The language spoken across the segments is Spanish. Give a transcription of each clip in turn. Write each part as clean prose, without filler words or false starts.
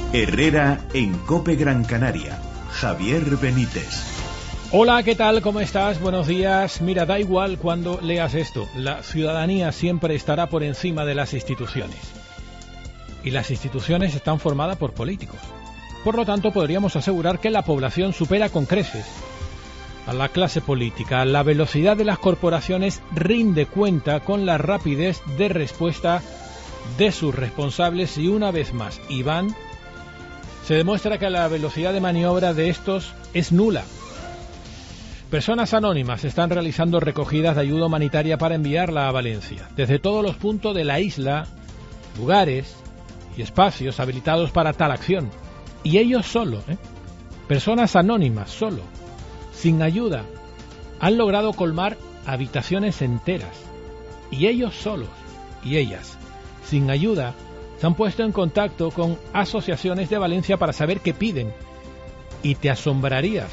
Herrera en COPE Gran Canaria. Javier Benítez. Hola, ¿qué tal? ¿Cómo estás? Buenos días. Mira, da igual cuando leas esto. La ciudadanía siempre estará por encima de las instituciones. Y las instituciones están formadas por políticos. Por lo tanto, podríamos asegurar que la población supera con creces a la clase política. La velocidad de las corporaciones rinde cuenta con la rapidez de respuesta de sus responsables y una vez más, Iván, se demuestra que la velocidad de maniobra de estos es nula. Personas anónimas están realizando recogidas de ayuda humanitaria para enviarla a Valencia, desde todos los puntos de la isla, lugares y espacios habilitados para tal acción. Y ellos solo, personas anónimas solo, sin ayuda, han logrado colmar habitaciones enteras. Y ellos solos, y ellas, sin ayuda, se han puesto en contacto con asociaciones de Valencia para saber qué piden. Y te asombrarías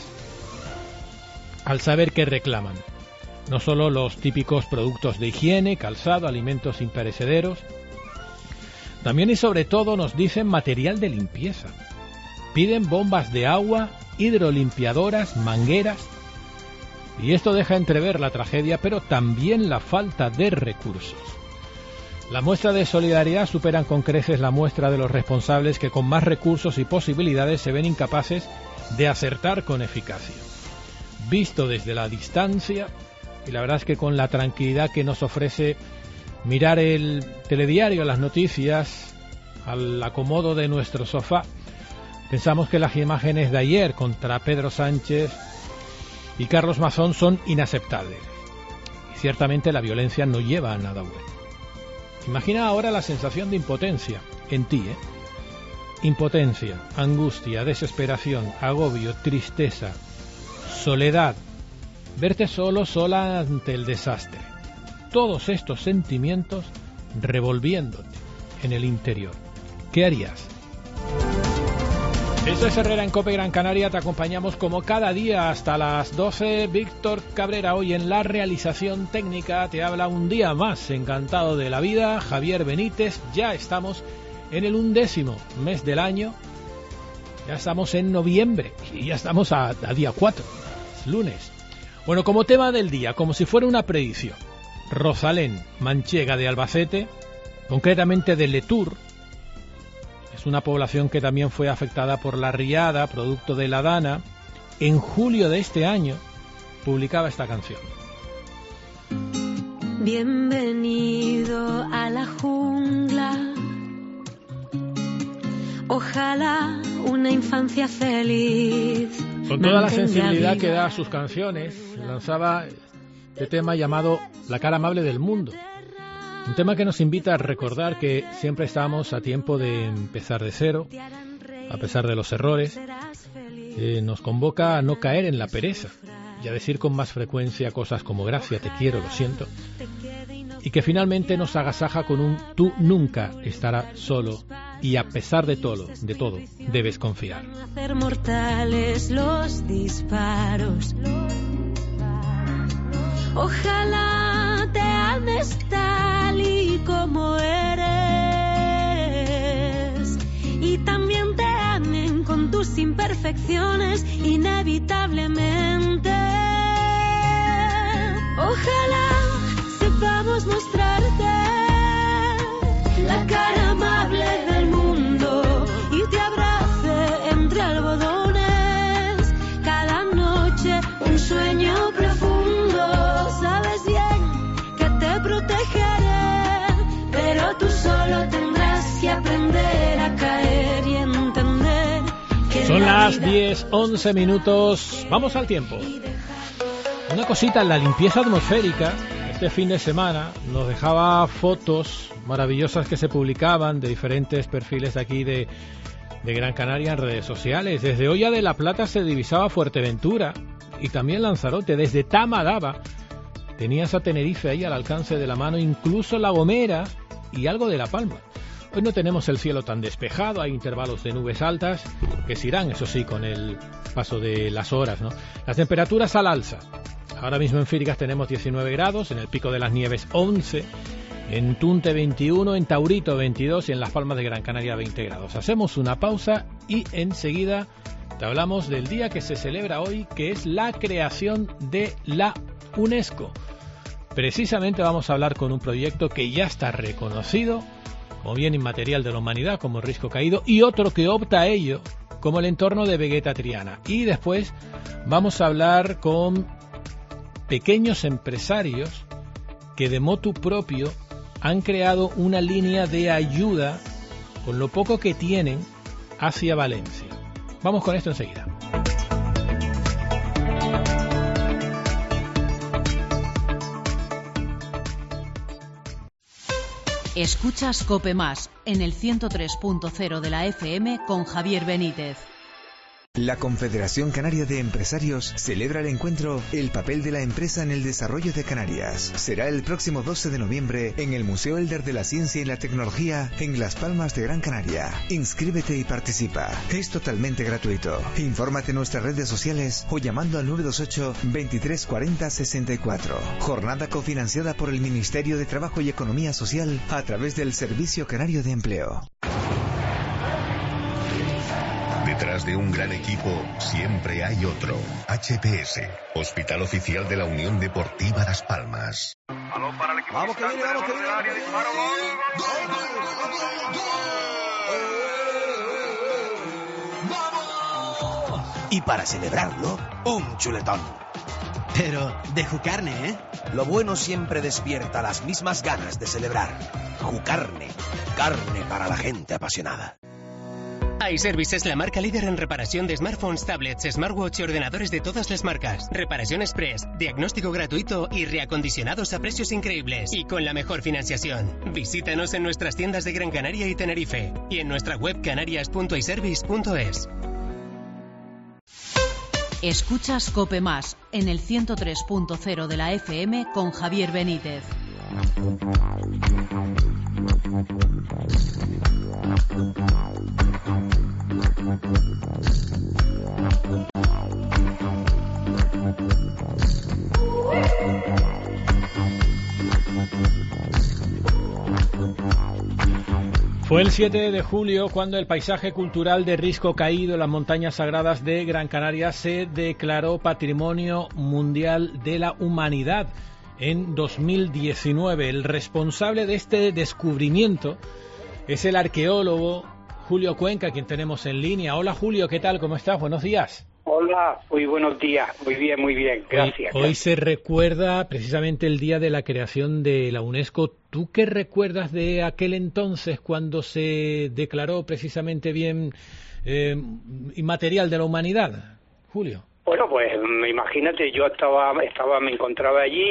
al saber qué reclaman. No solo los típicos productos de higiene, calzado, alimentos imperecederos. También y sobre todo nos dicen material de limpieza. Piden bombas de agua, hidrolimpiadoras, mangueras. Y esto deja entrever la tragedia, pero también la falta de recursos. La muestra de solidaridad superan con creces la muestra de los responsables que con más recursos y posibilidades se ven incapaces de acertar con eficacia. Visto desde la distancia, y la verdad es que con la tranquilidad que nos ofrece mirar el telediario, las noticias, al acomodo de nuestro sofá, pensamos que las imágenes de ayer contra Pedro Sánchez y Carlos Mazón son inaceptables. Y ciertamente la violencia no lleva a nada bueno. Imagina ahora la sensación de impotencia en ti, Impotencia, angustia, desesperación, agobio, tristeza, soledad, verte solo, sola ante el desastre. Todos estos sentimientos revolviéndote en el interior. ¿Qué harías? Eso es Herrera en COPE Gran Canaria. Te acompañamos como cada día hasta las 12. Víctor Cabrera hoy en la realización técnica. Te habla un día más, encantado de la vida, Javier Benítez. Ya estamos en el 11º mes del año. Ya estamos en noviembre y ya estamos a día 4, es lunes. Bueno, como tema del día, como si fuera una predicción, Rosalén manchega de Albacete, concretamente de Letur, es una población que también fue afectada por la riada, producto de la dana. En julio de este año publicaba esta canción. Bienvenido a la jungla, ojalá una infancia feliz. Con toda la sensibilidad que da a sus canciones, lanzaba este tema llamado La cara amable del mundo. Un tema que nos invita a recordar que siempre estamos a tiempo de empezar de cero, a pesar de los errores. Nos convoca a no caer en la pereza y a decir con más frecuencia cosas como gracias, te quiero, lo siento. Y que finalmente nos agasaja con un tú nunca estarás solo y a pesar de todo, debes confiar. Hacer mortales los disparos. Ojalá te ames tal y como eres y también te amen con tus imperfecciones inevitablemente. Ojalá sepamos mostrarte la cara amable del mundo y te abrace entre algodones cada noche un sueño profundo. Sabes bien que te protegeré, pero tú solo tendrás que aprender a caer y entender que son las 10:11 minutos. Vamos al tiempo. Una cosita, en la limpieza atmosférica este fin de semana nos dejaba fotos maravillosas que se publicaban de diferentes perfiles de aquí de Gran Canaria en redes sociales. Desde Hoya de la Plata se divisaba Fuerteventura y también Lanzarote. Desde Tamadaba tenías a Tenerife ahí al alcance de la mano, incluso La Gomera y algo de La Palma. Hoy no tenemos el cielo tan despejado, hay intervalos de nubes altas que se irán, eso sí, con el paso de las horas, ¿no? Las temperaturas al alza. Ahora mismo en Fírigas tenemos 19 grados, en el Pico de las Nieves 11, en Tunte 21, en Taurito 22 y en Las Palmas de Gran Canaria 20 grados. Hacemos una pausa y enseguida te hablamos del día que se celebra hoy, que es la creación de la UNESCO. Precisamente vamos a hablar con un proyecto que ya está reconocido como bien inmaterial de la humanidad, como Risco Caído, y otro que opta a ello, como el entorno de Vegeta Triana. Y después vamos a hablar con pequeños empresarios que de motu propio han creado una línea de ayuda con lo poco que tienen hacia Valencia. Vamos con esto enseguida. Escuchas COPE Más en el 103.0 de la FM con Javier Benítez. La Confederación Canaria de Empresarios celebra el encuentro El papel de la empresa en el desarrollo de Canarias. Será el próximo 12 de noviembre en el Museo Elder de la Ciencia y la Tecnología en Las Palmas de Gran Canaria. Inscríbete y participa. Es totalmente gratuito. Infórmate en nuestras redes sociales o llamando al 928 23 40 64. Jornada cofinanciada por el Ministerio de Trabajo y Economía Social a través del Servicio Canario de Empleo. Detrás de un gran equipo siempre hay otro. HPS, Hospital Oficial de la Unión Deportiva Las Palmas. Vamos que viene, vamos que viene. ¡Vamos! Y para celebrarlo, un chuletón. Pero de Jucarne, ¿eh? Lo bueno siempre despierta las mismas ganas de celebrar. Jucarne, carne para la gente apasionada. iService es la marca líder en reparación de smartphones, tablets, smartwatch y ordenadores de todas las marcas. Reparación express, diagnóstico gratuito y reacondicionados a precios increíbles y con la mejor financiación. Visítanos en nuestras tiendas de Gran Canaria y Tenerife y en nuestra web canarias.iservice.es. Escuchas COPE Más en el 103.0 de la FM con Javier Benítez. Fue el 7 de julio cuando el paisaje cultural de Risco Caído en las montañas sagradas de Gran Canaria se declaró Patrimonio Mundial de la Humanidad en 2019. El responsable de este descubrimiento es el arqueólogo Julio Cuenca, quien tenemos en línea. Hola Julio, ¿qué tal? ¿Cómo estás? Buenos días. Hola, muy buenos días. Muy bien, gracias. Hoy se recuerda precisamente el día de la creación de la UNESCO. ¿Tú qué recuerdas de aquel entonces cuando se declaró precisamente bien inmaterial de la humanidad, Julio? Bueno, pues imagínate, yo me encontraba allí,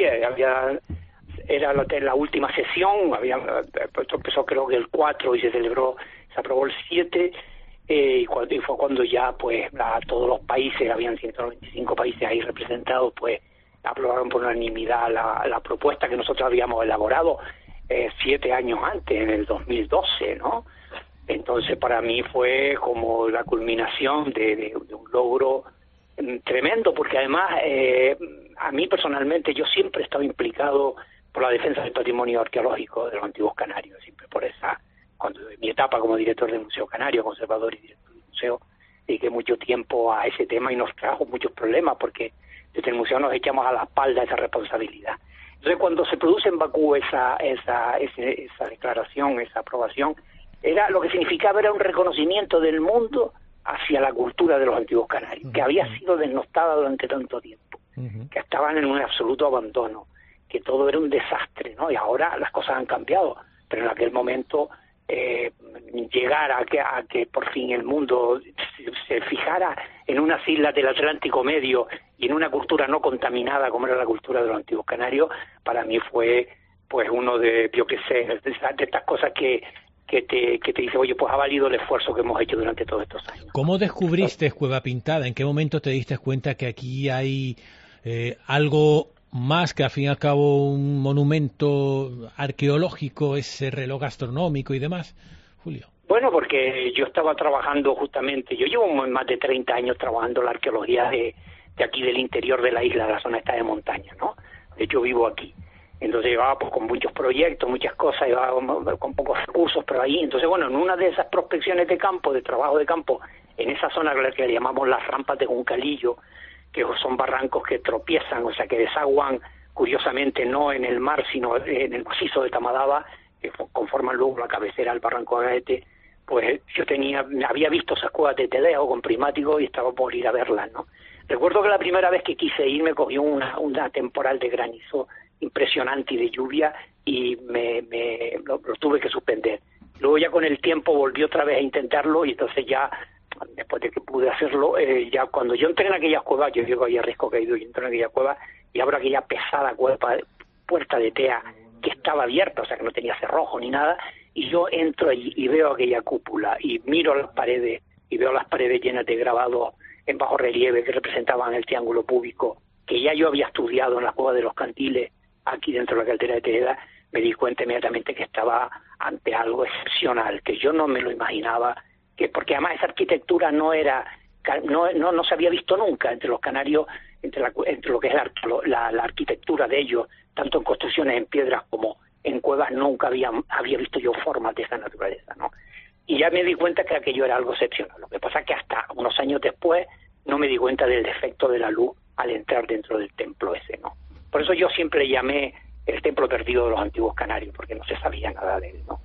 era la última sesión, esto empezó creo que el 4 y se aprobó el 7, y fue cuando ya pues todos los países, habían 195 países ahí representados, pues aprobaron por unanimidad la propuesta que nosotros habíamos elaborado 7 años antes, en el 2012, ¿no? Entonces para mí fue como la culminación de un logro tremendo, porque además a mí personalmente yo siempre he estado implicado por la defensa del patrimonio arqueológico de los antiguos canarios, siempre por cuando en mi etapa como director del Museo Canario, conservador y director del museo, dediqué mucho tiempo a ese tema y nos trajo muchos problemas porque desde el museo nos echamos a la espalda esa responsabilidad. Entonces cuando se produce en Bakú esa declaración, esa aprobación, lo que significaba era un reconocimiento del mundo hacia la cultura de los antiguos canarios, que había sido desnostada durante tanto tiempo, que estaban en un absoluto abandono, que todo era un desastre, ¿no? Y ahora las cosas han cambiado, pero en aquel momento llegar a que por fin el mundo se fijara en unas islas del Atlántico Medio y en una cultura no contaminada como era la cultura de los antiguos canarios, para mí fue pues uno de, yo qué sé, de estas cosas que te dice, oye, pues ha valido el esfuerzo que hemos hecho durante todos estos años. ¿Cómo descubriste Cueva Pintada? ¿En qué momento te diste cuenta que aquí hay algo más que al fin y al cabo un monumento arqueológico, ese reloj gastronómico y demás, Julio? Bueno, porque yo estaba trabajando justamente, yo llevo más de 30 años trabajando la arqueología de aquí del interior de la isla, la zona esta de montaña, ¿no? De hecho vivo aquí. Entonces llevaba pues con muchos proyectos, muchas cosas, llevaba con pocos recursos, pero ahí, entonces bueno, en una de esas prospecciones de campo, de trabajo de campo, en esa zona que le llamamos las rampas de Juncalillo, que son barrancos que tropiezan, o sea que desaguan curiosamente no en el mar, sino en el macizo de Tamadaba, que conforman luego la cabecera del barranco de Agaete, pues yo había visto esas cuevas de Tedeo con prismático y estaba por ir a verlas, ¿no? Recuerdo que la primera vez que quise ir me cogió una temporal de granizo impresionante y de lluvia y lo tuve que suspender. Luego ya con el tiempo volví otra vez a intentarlo y entonces ya, después de que pude hacerlo, ya cuando yo entré en aquellas cuevas, yo llego ahí a Risco Caído y entro en aquella cueva y abro aquella pesada puerta de tea que estaba abierta, o sea que no tenía cerrojo ni nada, y yo entro allí y veo aquella cúpula y miro las paredes y veo las paredes llenas de grabados en bajo relieve que representaban el triángulo púbico, que ya yo había estudiado en la cueva de los Cantiles, aquí dentro de la caldera de Tejeda. Me di cuenta inmediatamente que estaba ante algo excepcional, que yo no me lo imaginaba, porque además esa arquitectura no se había visto nunca entre los canarios, entre lo que es la arquitectura de ellos, tanto en construcciones en piedras como en cuevas, nunca había visto yo formas de esa naturaleza, ¿no? Y ya me di cuenta que aquello era algo excepcional. Lo que pasa es que hasta unos años después no me di cuenta del defecto de la luz al entrar dentro del templo ese, ¿no? Por eso yo siempre le llamé el templo perdido de los antiguos canarios, porque no se sabía nada de él, ¿no?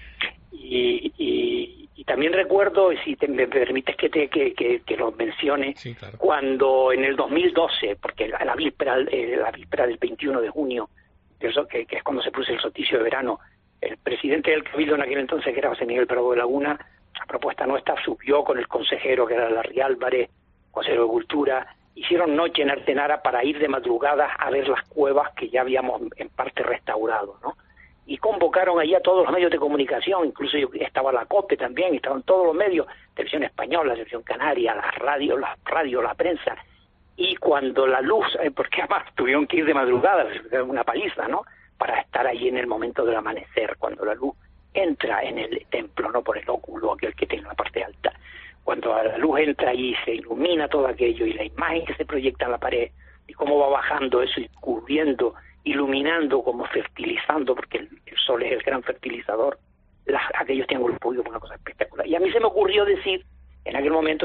Y también recuerdo, si me permites que lo mencione, sí, claro, cuando en el 2012, porque la víspera del 21 de junio, que es cuando se produce el solsticio de verano, el presidente del Cabildo en aquel entonces, que era José Miguel Prado de Laguna, a propuesta nuestra, subió con el consejero, que era Larry Álvarez, consejero de Cultura, hicieron noche en Artenara para ir de madrugada a ver las cuevas que ya habíamos en parte restaurado, ¿no? Y convocaron allí a todos los medios de comunicación, incluso estaba la COPE también, estaban todos los medios, televisión española, televisión canaria, la radio, la prensa. Y cuando la luz, porque además tuvieron que ir de madrugada, una paliza, ¿no?, para estar allí en el momento del amanecer, cuando la luz entra en el templo, no por el óculo, aquel que tiene la parte alta. Cuando la luz entra allí, se ilumina todo aquello y la imagen que se proyecta en la pared y cómo va bajando eso y cubriendo, iluminando, como fertilizando, porque el sol es el gran fertilizador, aquellos triángulos públicos, una cosa espectacular. Y a mí se me ocurrió decir, en aquel momento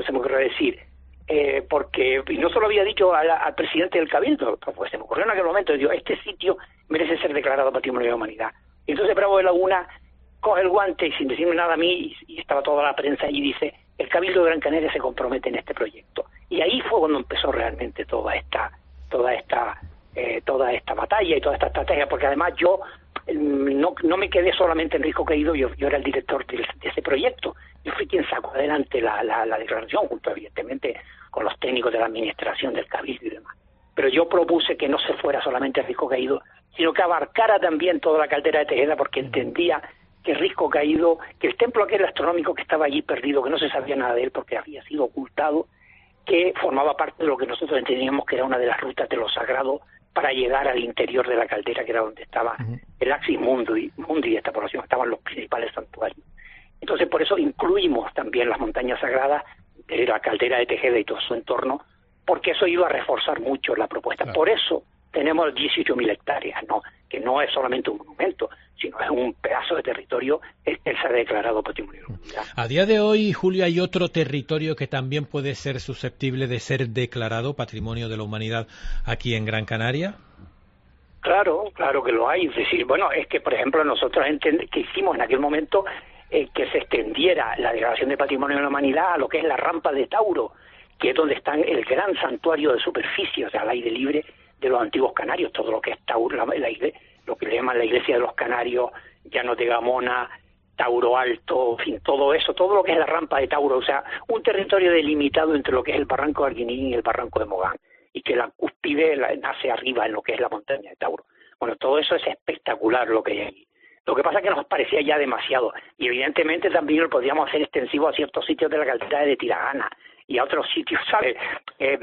porque, y no solo había dicho al presidente del Cabildo, pues se me ocurrió en aquel momento, digo, este sitio merece ser declarado Patrimonio de la Humanidad. Y entonces Bravo de Laguna coge el guante y sin decirme nada a mí, y estaba toda la prensa allí, dice, el Cabildo de Gran Canaria se compromete en este proyecto. Y ahí fue cuando empezó realmente toda esta batalla y toda esta estrategia, porque además yo no me quedé solamente en Risco Caído, yo era el director de ese proyecto. Yo fui quien sacó adelante la declaración, junto evidentemente con los técnicos de la administración del Cabildo y demás. Pero yo propuse que no se fuera solamente a Risco Caído, sino que abarcara también toda la caldera de Tejeda, porque entendía que Risco Caído, que el templo aquel astronómico que estaba allí perdido, que no se sabía nada de él porque había sido ocultado, que formaba parte de lo que nosotros entendíamos que era una de las rutas de lo sagrado para llegar al interior de la caldera, que era donde estaba el Axis Mundi de esta población, estaban los principales santuarios. Entonces, por eso incluimos también las montañas sagradas de la caldera de Tejeda y todo su entorno, porque eso iba a reforzar mucho la propuesta. Claro. Por eso tenemos 18.000 hectáreas, ¿no?, que no es solamente un monumento, sino es un pedazo de territorio que se ha declarado Patrimonio de la Humanidad. A día de hoy, Julio, ¿hay otro territorio que también puede ser susceptible de ser declarado Patrimonio de la Humanidad aquí en Gran Canaria? Claro que lo hay. Es decir, bueno, es que, por ejemplo, nosotros que hicimos en aquel momento que se extendiera la declaración de Patrimonio de la Humanidad a lo que es la rampa de Tauro, que es donde está el gran santuario de superficie, o sea, al aire libre de los antiguos canarios, todo lo que es Tauro, lo que le llaman la iglesia de los canarios, Llanos de Gamona, Tauro Alto, en fin, todo eso, todo lo que es la rampa de Tauro, o sea, un territorio delimitado entre lo que es el barranco de Arguinín y el barranco de Mogán, y que la cúspide nace arriba en lo que es la montaña de Tauro. Bueno, todo eso es espectacular lo que hay aquí. Lo que pasa es que nos parecía ya demasiado, y evidentemente también lo podríamos hacer extensivo a ciertos sitios de la caldera de Tiragana y a otros sitios, ¿sabes? Es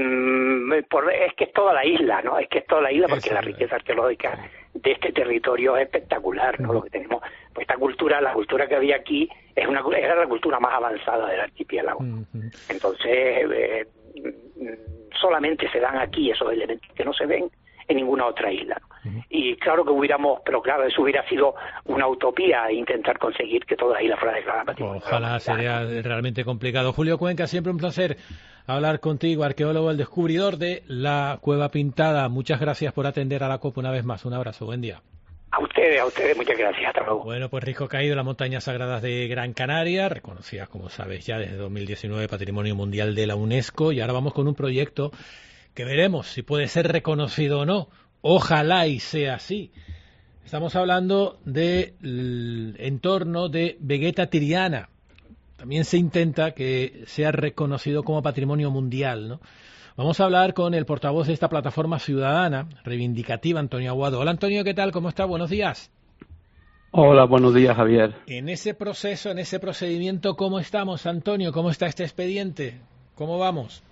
que es toda la isla, ¿no? Es que es toda la isla porque la riqueza arqueológica de este territorio es espectacular, ¿no? Lo que tenemos, pues esta cultura, la cultura que había aquí, era la cultura más avanzada del archipiélago. Entonces, solamente se dan aquí esos elementos que no se ven en ninguna otra isla. Y claro que pero claro, eso hubiera sido una utopía intentar conseguir que toda la isla fuera declarada patrimonio. Ojalá, sería realmente complicado. Julio Cuenca, siempre un placer hablar contigo, arqueólogo, el descubridor de la Cueva Pintada. Muchas gracias por atender a la COPE una vez más. Un abrazo, buen día. A ustedes, muchas gracias. Hasta luego. Bueno, pues Risco Caído, las montañas sagradas de Gran Canaria, reconocidas, como sabes, ya desde 2019 Patrimonio Mundial de la UNESCO, y ahora vamos con un proyecto que veremos si puede ser reconocido o no. Ojalá y sea así. Estamos hablando del entorno de Vegeta Tiriana. También se intenta que sea reconocido como patrimonio mundial, ¿no? Vamos a hablar con el portavoz de esta plataforma ciudadana reivindicativa, Antonio Aguado. Hola, Antonio, ¿qué tal? ¿Cómo está? Buenos días. Hola, buenos días, Javier. En ese proceso, en ese procedimiento, ¿cómo estamos, Antonio? ¿Cómo está este expediente? ¿Cómo vamos?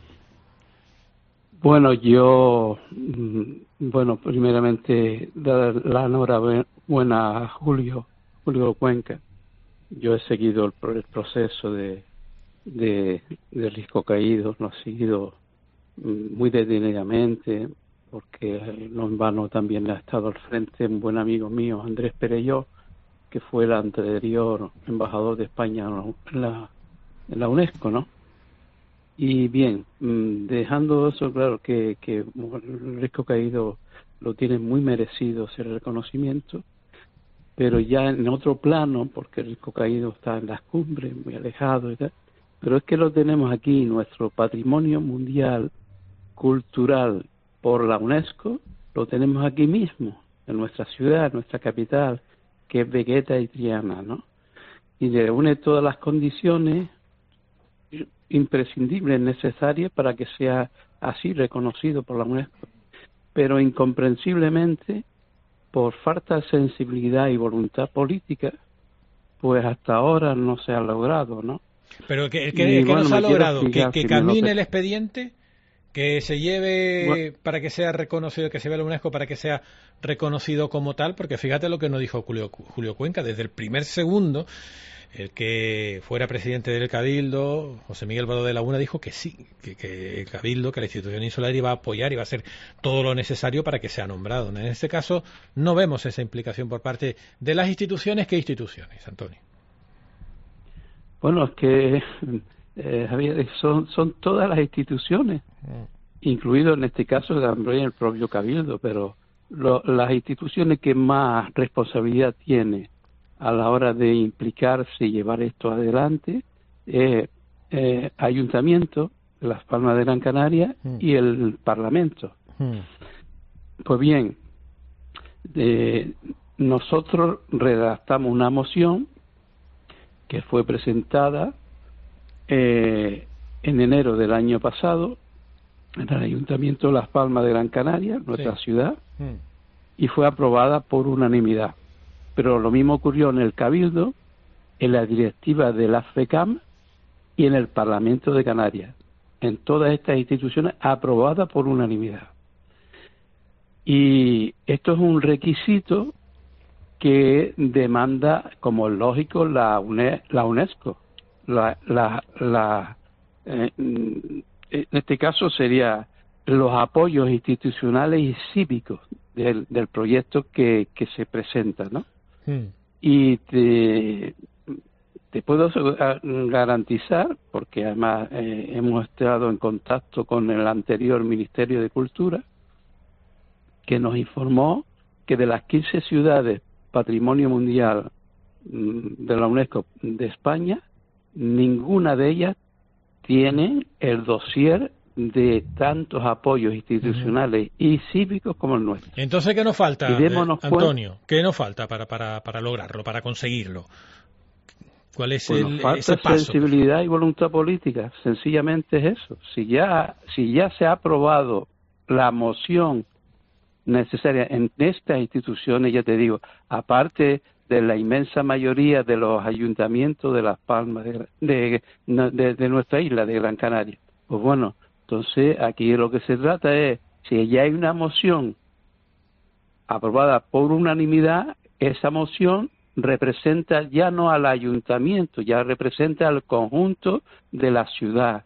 Bueno, primeramente dar la enhorabuena a Julio Cuenca. Yo he seguido el proceso de Risco Caído, lo he seguido muy detenidamente, porque no en vano también ha estado al frente un buen amigo mío, Andrés Perelló, que fue el anterior embajador de España en la UNESCO, ¿no? Y bien, dejando eso claro, que el Risco Caído lo tiene muy merecido ese reconocimiento, pero ya en otro plano, porque el Risco Caído está en las cumbres, muy alejado y tal, pero es que lo tenemos aquí, nuestro patrimonio mundial cultural por la UNESCO, lo tenemos aquí mismo, en nuestra ciudad, en nuestra capital, que es Vegeta Tiriana, ¿no? Y reúne todas las condiciones imprescindibles, necesarias para que sea así reconocido por la UNESCO, pero incomprensiblemente, por falta de sensibilidad y voluntad política, pues hasta ahora no se ha logrado, ¿no? Pero que no se ha logrado, que camine el expediente, que se lleve para que sea reconocido, que se vea la UNESCO para que sea reconocido como tal, porque fíjate lo que nos dijo Julio Cuenca, desde el primer segundo, el que fuera presidente del Cabildo, José Miguel Baró de Laguna, dijo que sí, que el Cabildo, que la institución insular iba a apoyar, iba a hacer todo lo necesario para que sea nombrado. En este caso no vemos esa implicación por parte de las instituciones. ¿Qué instituciones, Antonio? Bueno, es que Javier, son todas las instituciones, incluido en este caso también el propio Cabildo, pero las instituciones que más responsabilidad tiene a la hora de implicarse y llevar esto adelante Ayuntamiento de Las Palmas de Gran Canaria y el Parlamento. Pues bien, nosotros redactamos una moción que fue presentada en enero del año pasado en el Ayuntamiento de Las Palmas de Gran Canaria, nuestra ciudad, y fue aprobada por unanimidad. Pero lo mismo ocurrió en el Cabildo, en la directiva de la FECAM y en el Parlamento de Canarias. En todas estas instituciones aprobadas por unanimidad. Y esto es un requisito que demanda, como es lógico, la UNESCO. En este caso sería los apoyos institucionales y cívicos del proyecto que se presenta, ¿no? Y te puedo garantizar, porque además hemos estado en contacto con el anterior Ministerio de Cultura, que nos informó que de las 15 ciudades Patrimonio Mundial de la UNESCO de España, ninguna de ellas tiene el dossier de tantos apoyos institucionales y cívicos como el nuestro. Entonces, ¿qué nos falta, Antonio? ¿Qué nos falta para lograrlo, para conseguirlo? ¿Cuál es falta ese paso? Sensibilidad y voluntad política, sencillamente es eso. Si ya se ha aprobado la moción necesaria en estas instituciones, ya te digo, aparte de la inmensa mayoría de los ayuntamientos de Las Palmas, de nuestra isla, de Gran Canaria, pues bueno, entonces aquí lo que se trata es, si ya hay una moción aprobada por unanimidad, esa moción representa ya no al ayuntamiento, ya representa al conjunto de la ciudad.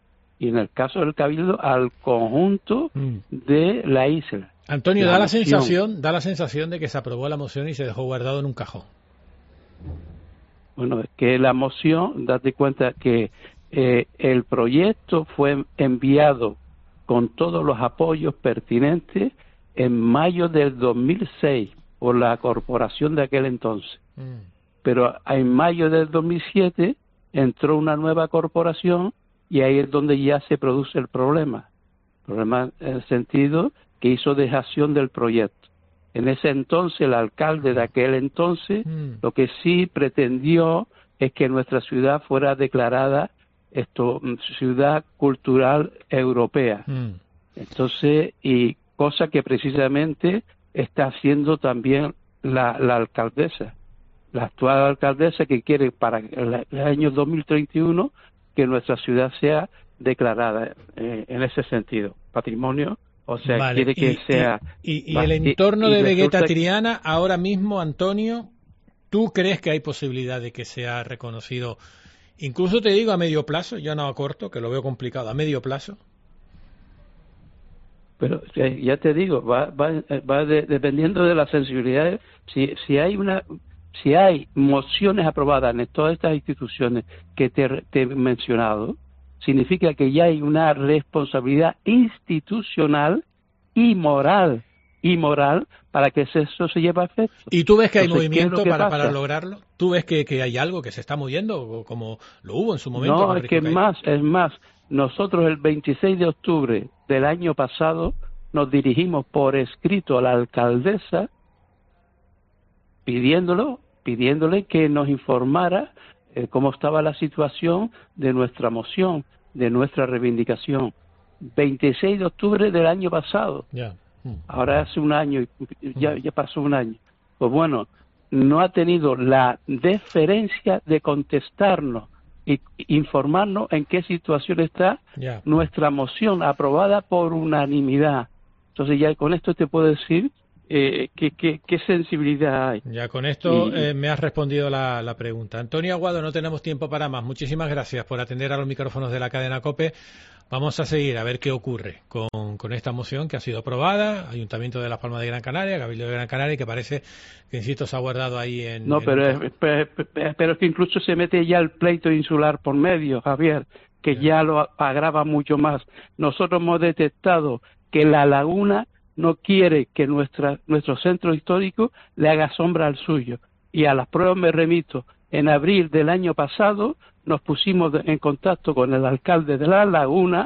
y en el caso del Cabildo al conjunto de la isla. Antonio, da la sensación de que se aprobó la moción y se dejó guardado en un cajón. Bueno, es que la moción, date cuenta que el proyecto fue enviado con todos los apoyos pertinentes en mayo del 2006 por la corporación de aquel entonces. Pero en mayo del 2007 entró una nueva corporación y ahí es donde ya se produce el problema. El problema en el sentido que hizo dejación del proyecto. En ese entonces, el alcalde de aquel entonces, lo que sí pretendió es que nuestra ciudad fuera declarada ciudad cultural europea. Entonces, y cosa que precisamente está haciendo también la alcaldesa, la actual alcaldesa, que quiere para el año 2031 que nuestra ciudad sea declarada en ese sentido, patrimonio. O sea, vale. Quiere que sea... Y el entorno de Vegueta Triana, ahora mismo, Antonio, ¿tú crees que hay posibilidad de que sea reconocido? Incluso te digo a medio plazo, ya no a corto, que lo veo complicado, a medio plazo. Pero ya te digo, va dependiendo de las sensibilidades. Si hay mociones aprobadas en todas estas instituciones que te he mencionado, significa que ya hay una responsabilidad institucional y moral para que eso se lleve a efecto. ¿Y tú ves que hay movimiento para lograrlo? ¿Tú ves que hay algo que se está moviendo como lo hubo en su momento? No, es que es más. Nosotros el 26 de octubre del año pasado nos dirigimos por escrito a la alcaldesa pidiéndole que nos informara cómo estaba la situación de nuestra moción, de nuestra reivindicación. 26 de octubre del año pasado. Ahora hace un año, ya pasó un año. Pues bueno, no ha tenido la deferencia de contestarnos y informarnos en qué situación está nuestra moción aprobada por unanimidad. Entonces ya con esto te puedo decir qué sensibilidad hay. Ya con esto me has respondido la pregunta. Antonio Aguado, no tenemos tiempo para más. Muchísimas gracias por atender a los micrófonos de la cadena COPE. Vamos a seguir a ver qué ocurre con esta moción que ha sido aprobada, Ayuntamiento de Las Palmas de Gran Canaria, Cabildo de Gran Canaria, y que parece que, insisto, se ha guardado ahí en... No, pero es que incluso se mete ya el pleito insular por medio, Javier, que ya lo agrava mucho más. Nosotros hemos detectado que La Laguna no quiere que nuestro centro histórico le haga sombra al suyo. Y a las pruebas me remito. En abril del año pasado nos pusimos en contacto con el alcalde de La Laguna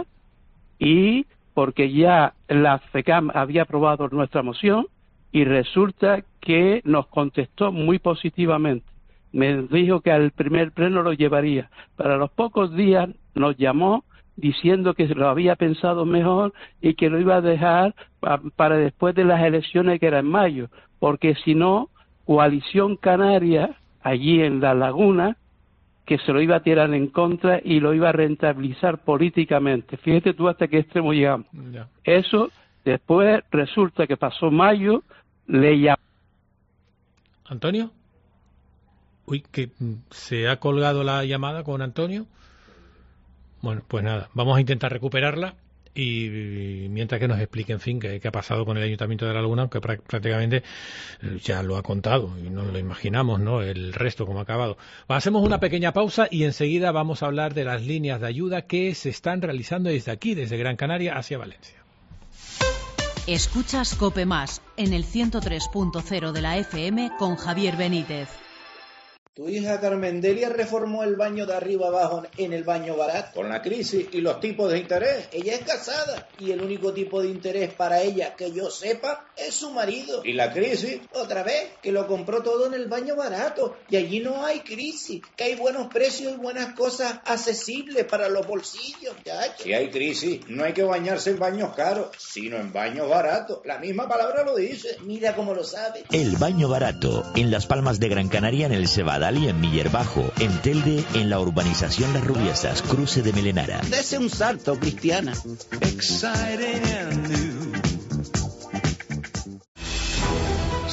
y porque ya la FECAM había aprobado nuestra moción y resulta que nos contestó muy positivamente. Me dijo que al primer pleno lo llevaría. Para los pocos días nos llamó diciendo que lo había pensado mejor y que lo iba a dejar para después de las elecciones, que era en mayo, porque si no, Coalición Canaria, allí en La Laguna, que se lo iba a tirar en contra y lo iba a rentabilizar políticamente. Fíjate tú hasta qué extremo llegamos. Eso, después resulta que pasó mayo, le llamó... ¿Antonio? Uy, que se ha colgado la llamada con Antonio. Bueno, pues nada, vamos a intentar recuperarla y mientras que nos explique, en fin, qué ha pasado con el Ayuntamiento de La Laguna, aunque prácticamente ya lo ha contado y nos lo imaginamos, ¿no? El resto, cómo ha acabado. Hacemos una pequeña pausa y enseguida vamos a hablar de las líneas de ayuda que se están realizando desde aquí, desde Gran Canaria hacia Valencia. Escuchas COPE Más en el 103.0 de la FM con Javier Benítez. Tu hija Carmen Delia reformó el baño de arriba abajo en el baño barato. Con la crisis y los tipos de interés, ella es casada y el único tipo de interés para ella que yo sepa es su marido. ¿Y la crisis? Otra vez, que lo compró todo en el baño barato y allí no hay crisis, que hay buenos precios y buenas cosas accesibles para los bolsillos. Si hay crisis, no hay que bañarse en baños caros, sino en baños baratos. La misma palabra lo dice. Mira cómo lo sabe. El baño barato, en Las Palmas de Gran Canaria, en el Cebadal y en Miller Bajo, en Telde, en la urbanización Las Rubiesas, cruce de Melenara. Dese un salto, Cristiana.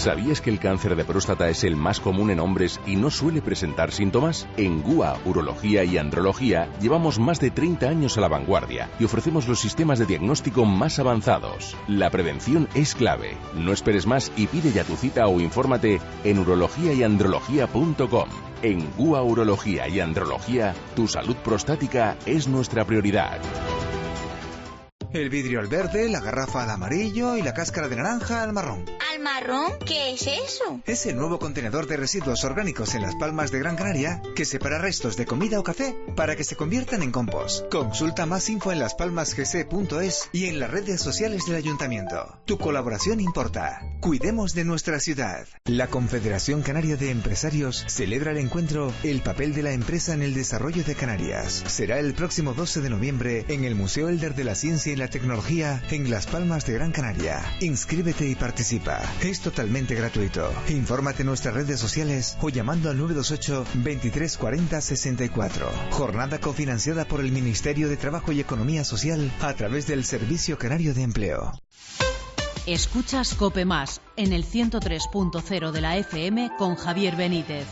¿Sabías que el cáncer de próstata es el más común en hombres y no suele presentar síntomas? En GUA, Urología y Andrología llevamos más de 30 años a la vanguardia y ofrecemos los sistemas de diagnóstico más avanzados. La prevención es clave. No esperes más y pide ya tu cita o infórmate en urologiayandrología.com. En GUA, Urología y Andrología, tu salud prostática es nuestra prioridad. El vidrio al verde, la garrafa al amarillo y la cáscara de naranja al marrón. ¿Al marrón? ¿Qué es eso? Es el nuevo contenedor de residuos orgánicos en Las Palmas de Gran Canaria que separa restos de comida o café para que se conviertan en compost. Consulta más info en laspalmasgc.es y en las redes sociales del Ayuntamiento. Tu colaboración importa. Cuidemos de nuestra ciudad. La Confederación Canaria de Empresarios celebra el encuentro El papel de la empresa en el desarrollo de Canarias. Será el próximo 12 de noviembre en el Museo Elder de la Ciencia y la Tecnología en Las Palmas de Gran Canaria. Inscríbete y participa. Es totalmente gratuito. Infórmate en nuestras redes sociales o llamando al 928 23 40 64. Jornada cofinanciada por el Ministerio de Trabajo y Economía Social a través del Servicio Canario de Empleo. Escuchas COPE Más en el 103.0 de la FM con Javier Benítez.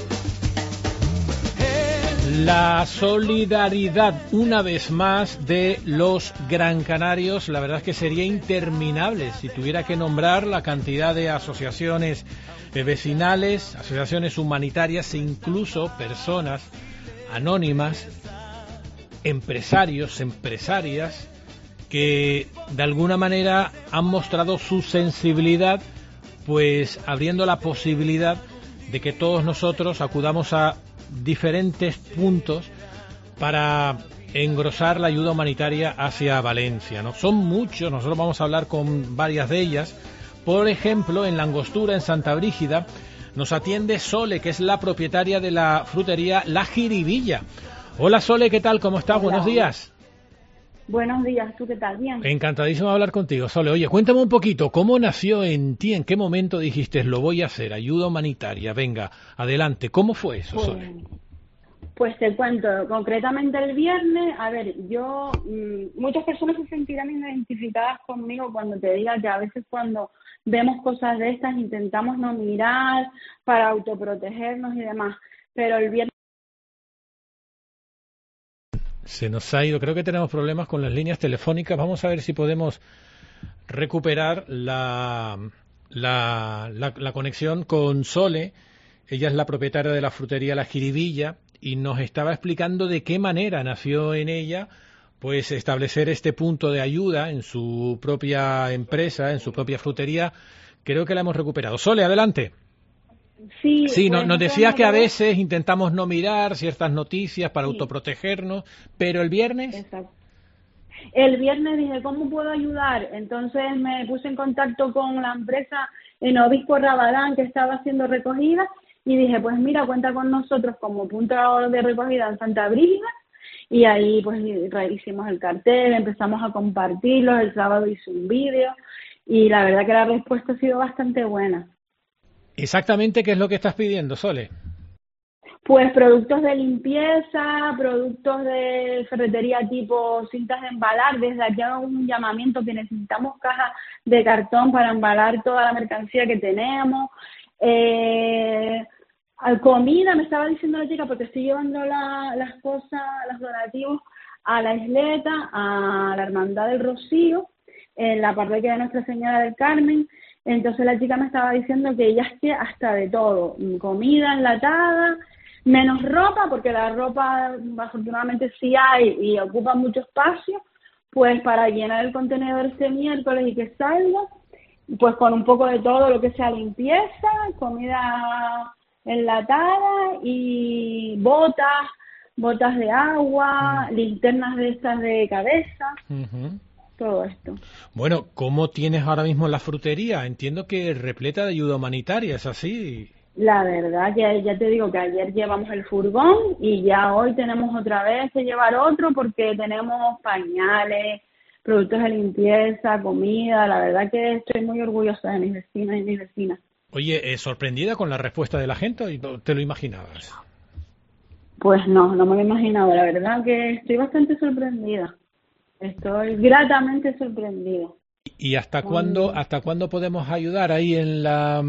La solidaridad, una vez más, de los Gran Canarios, la verdad es que sería interminable si tuviera que nombrar la cantidad de asociaciones vecinales, asociaciones humanitarias e incluso personas anónimas, empresarios, empresarias, que de alguna manera han mostrado su sensibilidad, pues abriendo la posibilidad de que todos nosotros acudamos a diferentes puntos para engrosar la ayuda humanitaria hacia Valencia, ¿no? Son muchos, nosotros vamos a hablar con varias de ellas. Por ejemplo, en La Angostura, en Santa Brígida, nos atiende Sole, que es la propietaria de la frutería La Jiribilla. Hola Sole, ¿qué tal? ¿Cómo estás? Hola. Buenos días. Buenos días, ¿tú qué tal? Bien. Encantadísimo de hablar contigo, Sole. Oye, cuéntame un poquito, ¿cómo nació en ti? ¿En qué momento dijiste, lo voy a hacer, ayuda humanitaria? Venga, adelante. ¿Cómo fue eso, Sole? Pues te cuento, concretamente el viernes, a ver, yo, muchas personas se sentirán identificadas conmigo cuando te diga que a veces cuando vemos cosas de estas intentamos no mirar para autoprotegernos y demás, pero el viernes... Se nos ha ido, creo que tenemos problemas con las líneas telefónicas. Vamos a ver si podemos recuperar la conexión con Sole. Ella es la propietaria de la frutería La Jiribilla y nos estaba explicando de qué manera nació en ella pues establecer este punto de ayuda en su propia empresa, en su propia frutería. Creo que la hemos recuperado. Sole, adelante. Sí, nos decías que a veces intentamos no mirar ciertas noticias para autoprotegernos, pero el viernes... Exacto. El viernes dije, ¿cómo puedo ayudar? Entonces me puse en contacto con la empresa en Obispo Rabadán que estaba haciendo recogida y dije, pues mira, cuenta con nosotros como punto de recogida en Santa Brígida y ahí pues hicimos el cartel, empezamos a compartirlo, el sábado hice un vídeo y la verdad que la respuesta ha sido bastante buena. Exactamente, ¿qué es lo que estás pidiendo, Sole? Pues productos de limpieza, productos de ferretería tipo cintas de embalar. Desde aquí hago un llamamiento que necesitamos cajas de cartón para embalar toda la mercancía que tenemos. Comida, me estaba diciendo la chica, porque estoy llevando las cosas, los donativos a la isleta, a la Hermandad del Rocío, en la parroquia de Nuestra Señora del Carmen. Entonces la chica me estaba diciendo que ella es que hasta de todo, comida enlatada, menos ropa, porque la ropa afortunadamente sí hay y ocupa mucho espacio, pues para llenar el contenedor este miércoles y que salga, pues con un poco de todo lo que sea limpieza, comida enlatada y botas de agua, linternas de estas de cabeza. Todo esto. Bueno, ¿cómo tienes ahora mismo la frutería? Entiendo que repleta de ayuda humanitaria, ¿es así? La verdad que ya te digo que ayer llevamos el furgón y ya hoy tenemos otra vez que llevar otro porque tenemos pañales, productos de limpieza, comida. La verdad que estoy muy orgullosa de mis vecinos y mis vecinas. Oye, ¿sorprendida con la respuesta de la gente? ¿Te lo imaginabas? Pues no me lo imaginaba. La verdad que estoy bastante sorprendida. Estoy gratamente sorprendida. ¿Y hasta cuándo podemos ayudar ahí en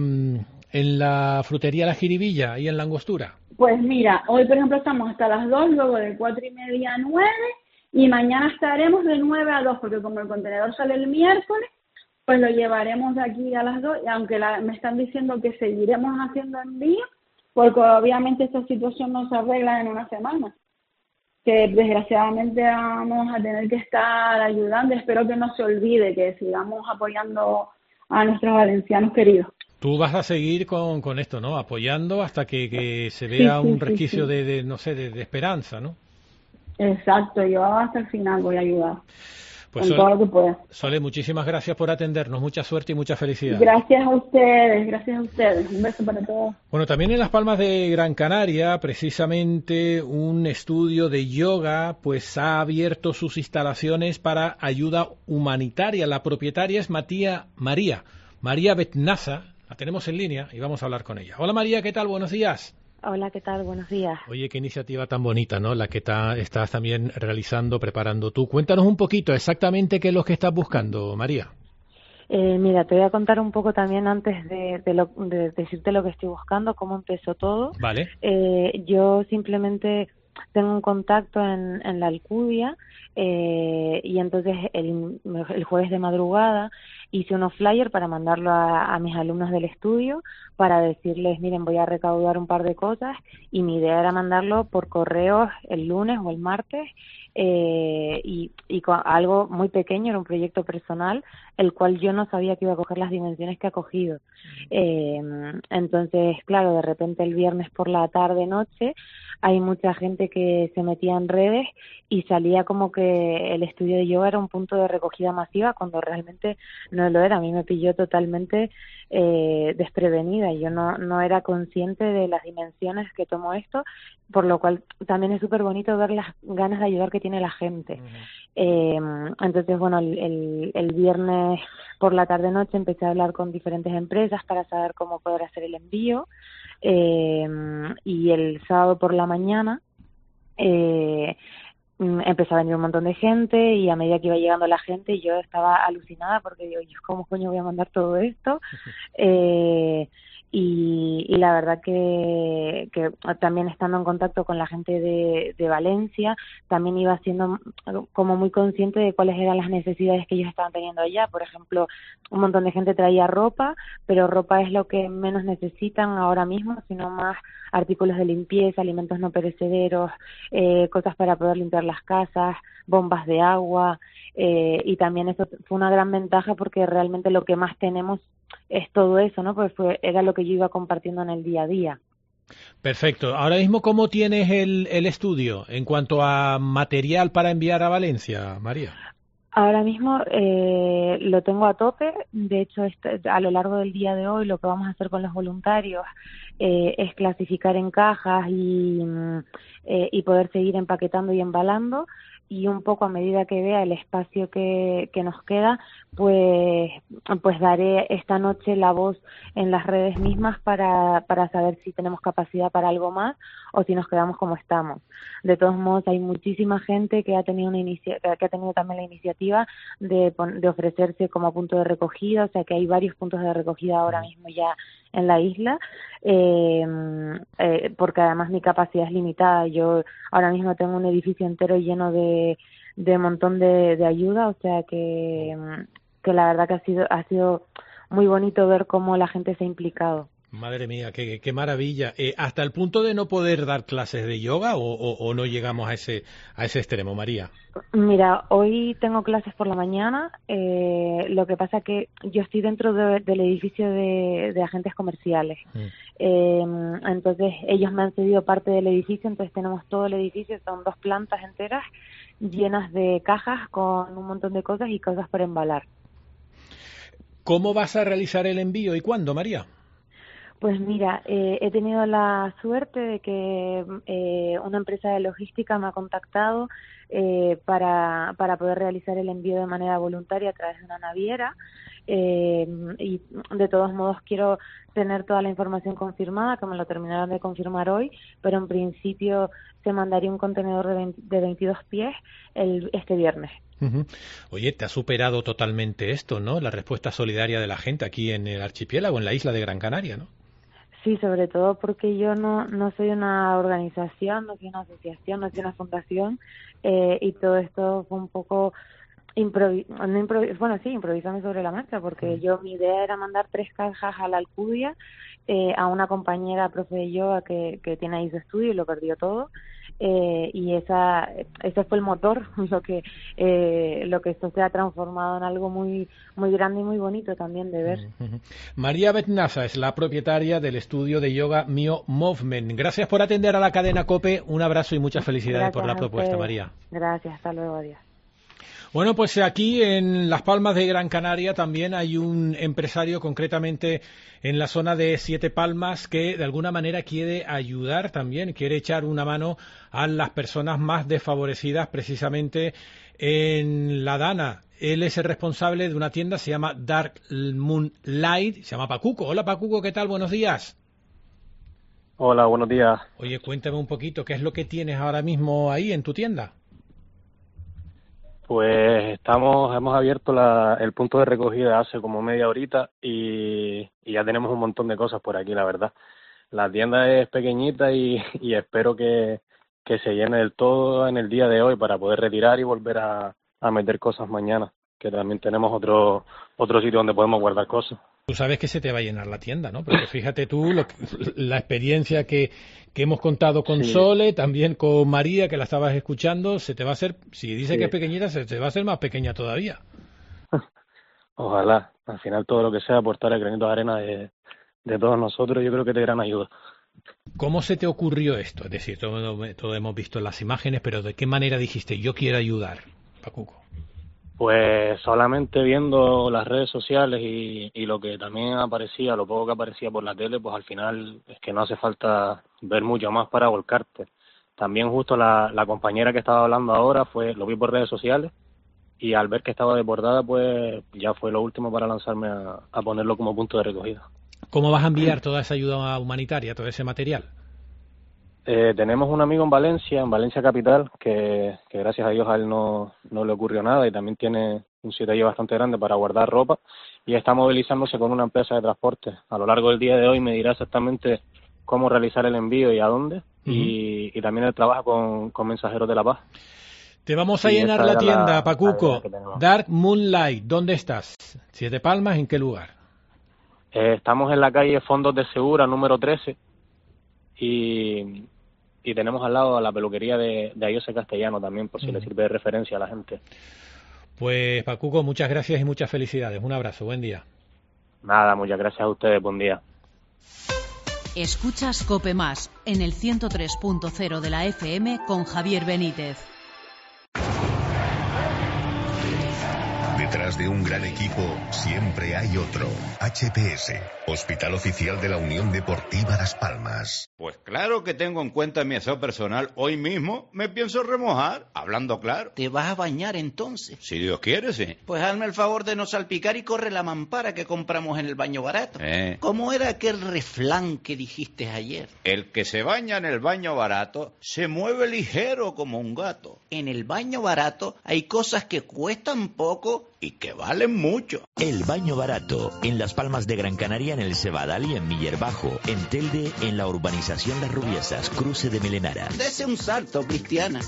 la frutería La Jiribilla, ahí en la Angostura? Pues mira, hoy por ejemplo estamos hasta las 2, luego de 4:30 a 9, y mañana estaremos de 9 a 2, porque como el contenedor sale el miércoles, pues lo llevaremos de aquí a las 2, y aunque me están diciendo que seguiremos haciendo envío, porque obviamente esta situación no se arregla en una semana, que desgraciadamente vamos a tener que estar ayudando. Espero que no se olvide, que sigamos apoyando a nuestros valencianos queridos. Tú vas a seguir con esto, ¿no? Apoyando hasta que se vea un resquicio de esperanza, ¿no? Exacto, yo hasta el final voy a ayudar. Pues con todo lo que pueda. Sole, muchísimas gracias por atendernos, mucha suerte y mucha felicidad. Gracias a ustedes, un beso para todos. Bueno, también en Las Palmas de Gran Canaria, precisamente un estudio de yoga pues ha abierto sus instalaciones para ayuda humanitaria. La propietaria es María Betnaza, la tenemos en línea y vamos a hablar con ella. Hola María, ¿qué tal? Buenos días. Hola, ¿qué tal? Buenos días. Oye, qué iniciativa tan bonita, ¿no? La que estás también realizando, preparando tú. Cuéntanos un poquito exactamente qué es lo que estás buscando, María. Mira, te voy a contar un poco también antes de decirte lo que estoy buscando, cómo empezó todo. Vale. Yo simplemente tengo un contacto en la Alcudia y entonces el jueves de madrugada hice unos flyers para mandarlo a mis alumnos del estudio para decirles, miren, voy a recaudar un par de cosas, y mi idea era mandarlo por correo el lunes o el martes, y con algo muy pequeño, era un proyecto personal, el cual yo no sabía que iba a coger las dimensiones que ha cogido. Entonces, claro, de repente el viernes por la tarde-noche hay mucha gente que se metía en redes y salía como que el estudio de yoga era un punto de recogida masiva, cuando realmente no lo era. A mí me pilló totalmente desprevenida, y yo no era consciente de las dimensiones que tomó esto, por lo cual también es súper bonito ver las ganas de ayudar que tiene la gente. Entonces, bueno, el viernes por la tarde-noche empecé a hablar con diferentes empresas para saber cómo poder hacer el envío, y el sábado por la mañana empezó a venir un montón de gente, y a medida que iba llegando la gente yo estaba alucinada porque digo, yo cómo coño voy a mandar todo esto, y la verdad que también estando en contacto con la gente de Valencia, también iba siendo como muy consciente de cuáles eran las necesidades que ellos estaban teniendo allá. Por ejemplo, un montón de gente traía ropa, pero ropa es lo que menos necesitan ahora mismo, sino más artículos de limpieza, alimentos no perecederos, cosas para poder limpiar las casas, bombas de agua, y también eso fue una gran ventaja porque realmente lo que más tenemos es todo eso, ¿no? Pues era lo que yo iba compartiendo en el día a día. Perfecto. Ahora mismo, ¿cómo tienes el estudio en cuanto a material para enviar a Valencia, María? Ahora mismo lo tengo a tope. De hecho, a lo largo del día de hoy lo que vamos a hacer con los voluntarios es clasificar en cajas y poder seguir empaquetando y embalando, y un poco a medida que vea el espacio que nos queda, pues daré esta noche la voz en las redes mismas para saber si tenemos capacidad para algo más o si nos quedamos como estamos. De todos modos, hay muchísima gente que ha tenido también la iniciativa de ofrecerse como punto de recogida, o sea que hay varios puntos de recogida ahora mismo ya en la isla, porque además mi capacidad es limitada. Yo ahora mismo tengo un edificio entero lleno de montón de ayuda, o sea que la verdad que ha sido muy bonito ver cómo la gente se ha implicado. Madre mía, qué maravilla. ¿Hasta el punto de no poder dar clases de yoga o no llegamos a ese extremo, María? Mira, hoy tengo clases por la mañana, lo que pasa que yo estoy dentro del edificio de agentes comerciales, entonces ellos me han cedido parte del edificio, entonces tenemos todo el edificio, son 2 plantas enteras llenas de cajas con un montón de cosas y cosas para embalar. ¿Cómo vas a realizar el envío y cuándo, María? Pues mira, he tenido la suerte de que una empresa de logística me ha contactado para poder realizar el envío de manera voluntaria a través de una naviera, y de todos modos quiero tener toda la información confirmada, que me lo terminaron de confirmar hoy, pero en principio se mandaría un contenedor de 22 pies este viernes. Oye, te ha superado totalmente esto, ¿no? La respuesta solidaria de la gente aquí en el archipiélago, en la isla de Gran Canaria, ¿no? Sí, sobre todo porque yo no soy una organización, no soy una asociación, no soy una fundación, y todo esto fue un poco improvisando sobre la marcha, porque mi idea era mandar 3 cajas a la Alcudia, a una compañera profe de yoga que tiene ahí su estudio y lo perdió todo, y ese fue el motor, lo que esto se ha transformado en algo muy muy grande y muy bonito también de ver. María Betnaza es la propietaria del estudio de yoga Mio Movement. Gracias por atender a la cadena COPE, un abrazo y muchas felicidades por la propuesta, María. Gracias, hasta luego, adiós. Bueno, pues aquí en Las Palmas de Gran Canaria también hay un empresario, concretamente en la zona de Siete Palmas, que de alguna manera quiere ayudar también, quiere echar una mano a las personas más desfavorecidas, precisamente en La Dana. Él es el responsable de una tienda, se llama Dark Moon Light, se llama Pacuco. Hola Pacuco, ¿qué tal? Buenos días. Hola, buenos días. Oye, cuéntame un poquito, ¿qué es lo que tienes ahora mismo ahí en tu tienda? Pues hemos abierto el punto de recogida hace como media horita y ya tenemos un montón de cosas por aquí, la verdad. La tienda es pequeñita y espero que se llene del todo en el día de hoy para poder retirar y volver a meter cosas mañana, que también tenemos otro sitio donde podemos guardar cosas. Tú sabes que se te va a llenar la tienda, ¿no? Porque fíjate tú la experiencia que hemos contado con Sole, también con María, que la estabas escuchando, se te va a hacer, si dice que es pequeñita, se te va a hacer más pequeña todavía. Ojalá, al final todo lo que sea aportar el granito de arena de todos nosotros, yo creo que es de gran ayuda. ¿Cómo se te ocurrió esto? Es decir, todo hemos visto las imágenes, pero ¿de qué manera dijiste, yo quiero ayudar, Pacuco? Pues solamente viendo las redes sociales y lo que también aparecía, lo poco que aparecía por la tele, pues al final es que no hace falta ver mucho más para volcarte. También justo la compañera que estaba hablando ahora lo vi por redes sociales y al ver que estaba desbordada, pues ya fue lo último para lanzarme a ponerlo como punto de recogida. ¿Cómo vas a enviar toda esa ayuda humanitaria, todo ese material? Tenemos un amigo en Valencia capital, que gracias a Dios a él no le ocurrió nada y también tiene un sitio allí bastante grande para guardar ropa y está movilizándose con una empresa de transporte. A lo largo del día de hoy me dirá exactamente cómo realizar el envío y a dónde, y también él trabaja con Mensajeros de la Paz. Te vamos a llenar la tienda, Pacuco. Dark Moonlight, ¿dónde estás? Siete Palmas, ¿en qué lugar? Estamos en la calle Fondos de Segura, número 13, y tenemos al lado a la peluquería de Ayose Castellano también, por si le sirve de referencia a la gente. Pues Pacuco, muchas gracias y muchas felicidades. Un abrazo, buen día. Nada, muchas gracias a ustedes, buen día. Escuchas COPE Más en el 103.0 de la FM con Javier Benítez. Detrás de un gran equipo siempre hay otro. HPS, Hospital Oficial de la Unión Deportiva Las Palmas. Pues claro que tengo en cuenta mi aseo personal. Hoy mismo me pienso remojar, hablando claro. ¿Te vas a bañar entonces? Si Dios quiere, sí. Pues hazme el favor de no salpicar y corre la mampara que compramos en el baño barato. ¿Cómo era aquel refrán que dijiste ayer? El que se baña en el baño barato se mueve ligero como un gato. En el baño barato hay cosas que cuestan poco y que valen mucho. El Baño Barato, en Las Palmas de Gran Canaria, en el Cebadal y en Miller Bajo, en Telde, en la urbanización Las Rubiesas, cruce de Melenara. Dese un salto, Cristiana.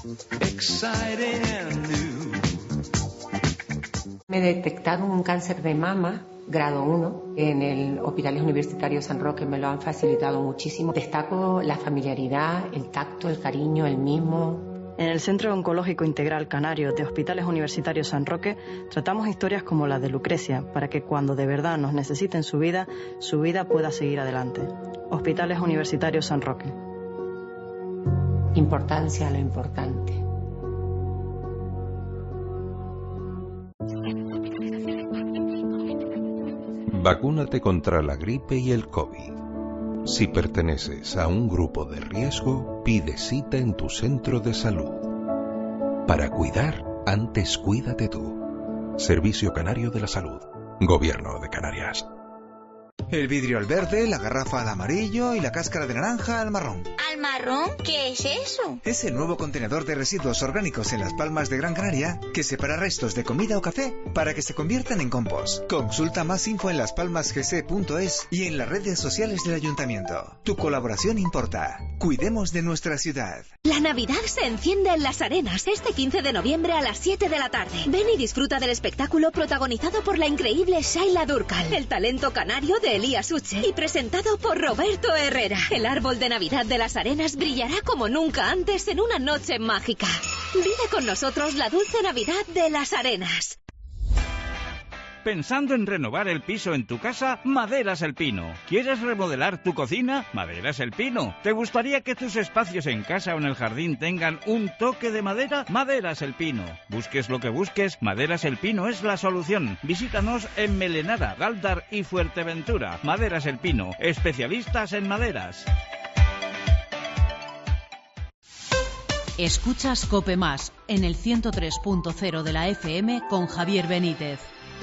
Me detectaron un cáncer de mama, grado 1, en el Hospital Universitario San Roque. Me lo han facilitado muchísimo. Destaco la familiaridad, el tacto, el cariño, el mimo. En el Centro Oncológico Integral Canario de Hospitales Universitarios San Roque tratamos historias como la de Lucrecia para que cuando de verdad nos necesiten su vida pueda seguir adelante. Hospitales Universitarios San Roque. Importancia a lo importante. Vacúnate contra la gripe y el COVID. Si perteneces a un grupo de riesgo, pide cita en tu centro de salud. Para cuidar, antes cuídate tú. Servicio Canario de la Salud. Gobierno de Canarias. El vidrio al verde, la garrafa al amarillo y la cáscara de naranja al marrón. ¿Al marrón? ¿Qué es eso? Es el nuevo contenedor de residuos orgánicos en Las Palmas de Gran Canaria que separa restos de comida o café para que se conviertan en compost. Consulta más info en laspalmasgc.es y en las redes sociales del Ayuntamiento. Tu colaboración importa. Cuidemos de nuestra ciudad. La Navidad se enciende en Las Arenas este 15 de noviembre a las 7 de la tarde. Ven y disfruta del espectáculo protagonizado por la increíble Shaila Durkal, el talento canario de Elías Uche, y presentado por Roberto Herrera. El árbol de Navidad de Las Arenas brillará como nunca antes en una noche mágica. Vive con nosotros la dulce Navidad de Las Arenas. ¿Pensando en renovar el piso en tu casa? Maderas El Pino. ¿Quieres remodelar tu cocina? Maderas El Pino. ¿Te gustaría que tus espacios en casa o en el jardín tengan un toque de madera? Maderas El Pino. Busques lo que busques, Maderas El Pino es la solución. Visítanos en Melenara, Galdar y Fuerteventura. Maderas El Pino, especialistas en maderas. Escuchas COPE Más en el 103.0 de la FM con Javier Benítez.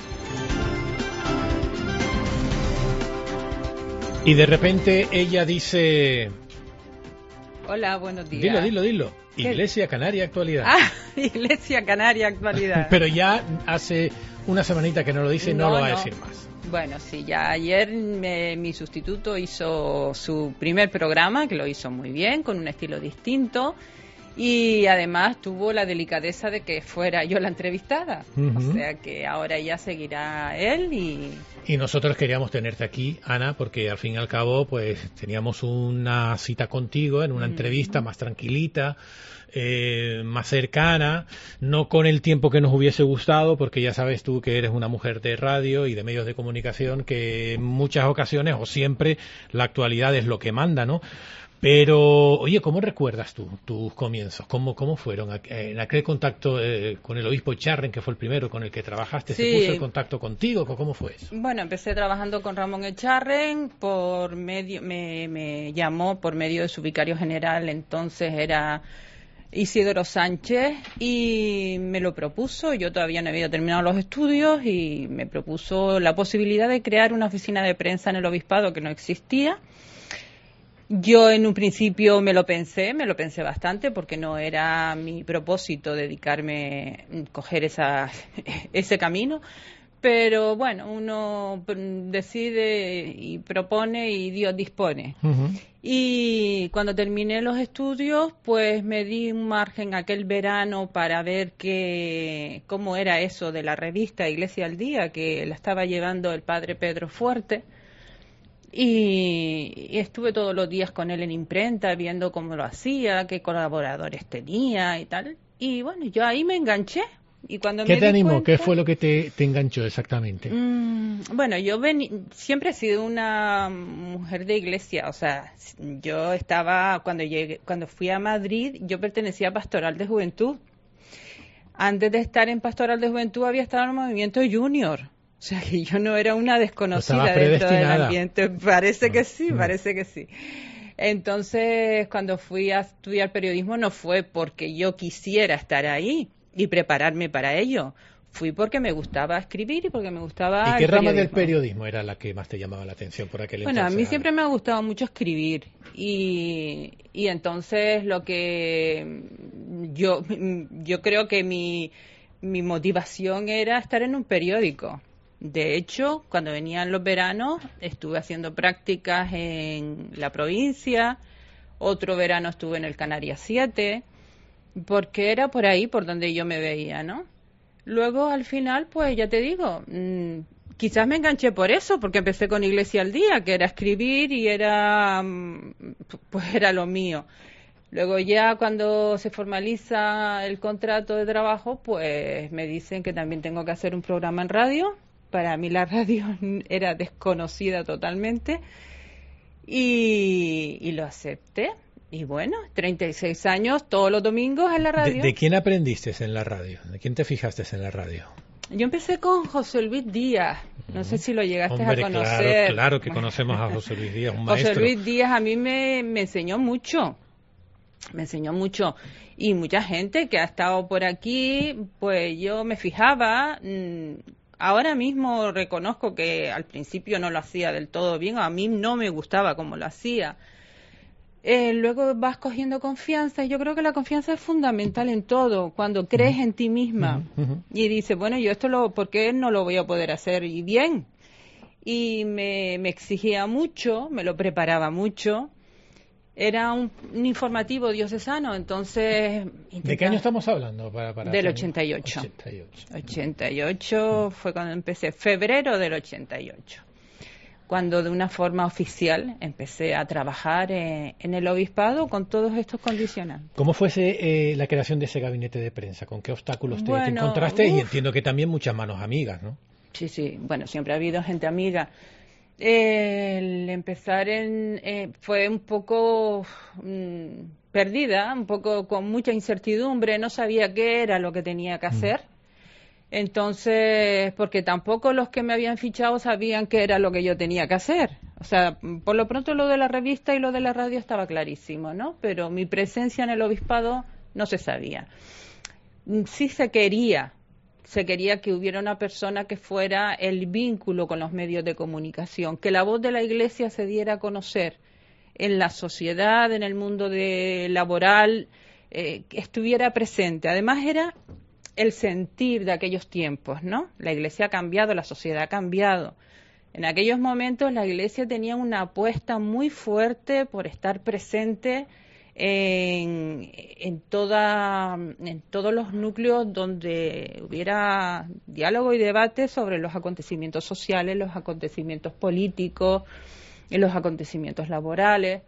Y de repente ella dice... Hola, buenos días. Dilo. ¿Qué? Iglesia Canaria Actualidad. Ah, Iglesia Canaria Actualidad. Pero ya hace una semanita que no lo dice, no lo va a decir más. Bueno, sí, ya ayer mi sustituto hizo su primer programa, que lo hizo muy bien, con un estilo distinto. Y además tuvo la delicadeza de que fuera yo la entrevistada. O sea que ahora ya seguirá él y nosotros queríamos tenerte aquí, Ana, porque al fin y al cabo pues teníamos una cita contigo en una entrevista más tranquilita, más cercana, no con el tiempo que nos hubiese gustado, porque ya sabes tú que eres una mujer de radio y de medios de comunicación, que en muchas ocasiones o siempre la actualidad es lo que manda, ¿no? Pero, oye, ¿cómo recuerdas tú tus comienzos? ¿Cómo fueron? En aquel contacto con el obispo Echarren, que fue el primero con el que trabajaste, sí. ¿Se puso en contacto contigo? ¿Cómo fue eso? Bueno, empecé trabajando con Ramón Echarren, me llamó por medio de su vicario general, entonces era Isidoro Sánchez, y me lo propuso. Yo todavía no había terminado los estudios y me propuso la posibilidad de crear una oficina de prensa en el obispado que no existía. Yo en un principio me lo pensé bastante, porque no era mi propósito coger ese camino, pero bueno, uno decide y propone y Dios dispone. Y cuando terminé los estudios, pues me di un margen aquel verano para ver cómo era eso de la revista Iglesia al Día, que la estaba llevando el padre Pedro Fuerte. Y estuve todos los días con él en imprenta, viendo cómo lo hacía, qué colaboradores tenía y tal. Y bueno, yo ahí me enganché. Y cuando ¿Qué te animó? ¿Qué fue lo que te enganchó exactamente? Bueno, yo siempre he sido una mujer de iglesia. O sea, yo estaba, cuando fui a Madrid, yo pertenecía a Pastoral de Juventud. Antes de estar en Pastoral de Juventud había estado en el movimiento Junior. O sea, que yo no era una desconocida dentro del ambiente. Parece que sí. Entonces, cuando fui a estudiar periodismo, no fue porque yo quisiera estar ahí y prepararme para ello. Fui porque me gustaba escribir y porque me gustaba ¿Y qué rama del periodismo era la que más te llamaba la atención por aquel entonces? Bueno, a mí siempre me ha gustado mucho escribir. Y entonces lo que yo creo que mi motivación era estar en un periódico. De hecho, cuando venían los veranos, estuve haciendo prácticas en la provincia, otro verano estuve en el Canarias 7, porque era por ahí por donde yo me veía, ¿no? Luego, al final, pues ya te digo, quizás me enganché por eso, porque empecé con Iglesia al Día, que era escribir y era lo mío. Luego ya cuando se formaliza el contrato de trabajo, pues me dicen que también tengo que hacer un programa en radio. Para mí la radio era desconocida totalmente y lo acepté. Y bueno, 36 años, todos los domingos en la radio. ¿De quién aprendiste en la radio? ¿De quién te fijaste en la radio? Yo empecé con José Luis Díaz. No sé si lo llegaste a conocer. Claro que conocemos a José Luis Díaz, un maestro. José Luis Díaz a mí me enseñó mucho. Me enseñó mucho. Y mucha gente que ha estado por aquí, pues yo me fijaba ahora mismo reconozco que al principio no lo hacía del todo bien, a mí no me gustaba como lo hacía. Luego vas cogiendo confianza, y yo creo que la confianza es fundamental en todo, cuando crees en ti misma y dices, bueno, yo ¿por qué no lo voy a poder hacer? Y bien, y me exigía mucho, me lo preparaba mucho. Era un informativo diocesano, entonces... ¿De qué año estamos hablando? Del 88. 88 fue cuando empecé, febrero del 88. Cuando de una forma oficial empecé a trabajar en el obispado con todos estos condicionantes. ¿Cómo fuese la creación de ese gabinete de prensa? ¿Con qué obstáculos te encontraste? Y entiendo que también muchas manos amigas, ¿no? Sí, bueno, siempre ha habido gente amiga. El empezar fue un poco perdida, un poco con mucha incertidumbre, no sabía qué era lo que tenía que hacer. Entonces, porque tampoco los que me habían fichado sabían qué era lo que yo tenía que hacer. O sea, por lo pronto lo de la revista y lo de la radio estaba clarísimo, ¿no? Pero mi presencia en el obispado no se sabía. Sí se quería que hubiera una persona que fuera el vínculo con los medios de comunicación, que la voz de la Iglesia se diera a conocer en la sociedad, en el mundo laboral, que estuviera presente. Además era el sentir de aquellos tiempos, ¿no? La Iglesia ha cambiado, la sociedad ha cambiado. En aquellos momentos la Iglesia tenía una apuesta muy fuerte por estar presente en todos los núcleos donde hubiera diálogo y debate sobre los acontecimientos sociales, los acontecimientos políticos, los acontecimientos laborales.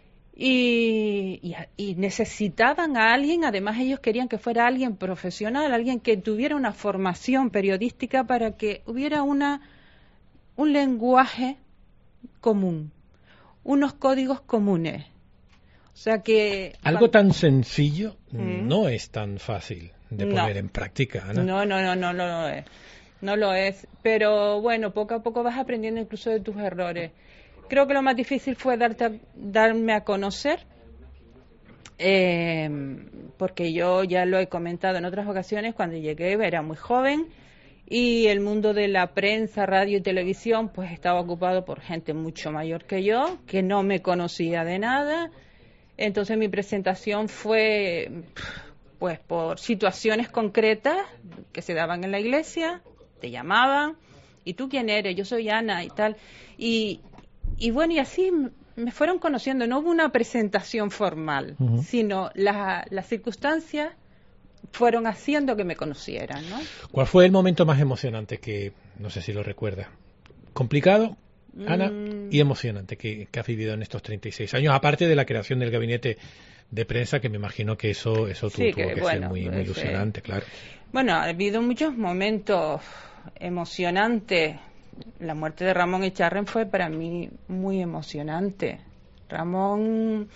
Y necesitaban a alguien, además ellos querían que fuera alguien profesional, alguien que tuviera una formación periodística para que hubiera un lenguaje común, unos códigos comunes. O sea que... Algo tan sencillo no es tan fácil de poner en práctica, Ana. No lo es. No lo es. Pero bueno, poco a poco vas aprendiendo incluso de tus errores. Creo que lo más difícil fue darme a conocer, porque yo ya lo he comentado en otras ocasiones, cuando llegué era muy joven y el mundo de la prensa, radio y televisión pues estaba ocupado por gente mucho mayor que yo, que no me conocía de nada. Entonces mi presentación fue pues por situaciones concretas que se daban en la iglesia, te llamaban, ¿y tú quién eres? Yo soy Ana y tal, y bueno, y así me fueron conociendo. No hubo una presentación formal, sino las circunstancias fueron haciendo que me conocieran, ¿no? ¿Cuál fue el momento más emocionante que, no sé si lo recuerdas? ¿Complicado, Ana, y emocionante que has vivido en estos 36 años? Aparte de la creación del gabinete de prensa, que me imagino que eso tuvo que ser muy ilusionante, claro. Bueno, ha habido muchos momentos emocionantes. La muerte de Ramón Echarren fue para mí muy emocionante. Ramón